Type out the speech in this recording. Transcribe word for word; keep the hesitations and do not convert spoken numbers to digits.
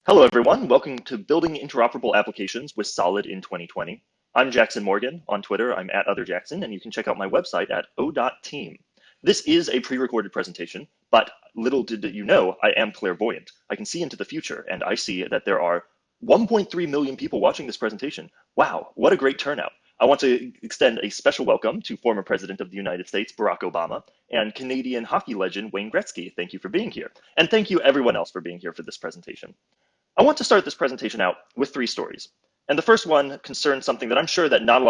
Hello, everyone. Welcome to Building Interoperable Applications with Solid in twenty twenty. I'm Jackson Morgan. On Twitter, I'm at OtherJackson, and you can check out my website at o dot team. This is a pre-recorded presentation, but little did you know, I am clairvoyant. I can see into the future, and I see that there are one point three million people watching this presentation. Wow, what a great turnout. I want to extend a special welcome to former President of the United States, Barack Obama, and Canadian hockey legend, Wayne Gretzky. Thank you for being here. And thank you everyone else for being here for this presentation. I want to start this presentation out with three stories. And the first one concerns something that I'm sure that not a lot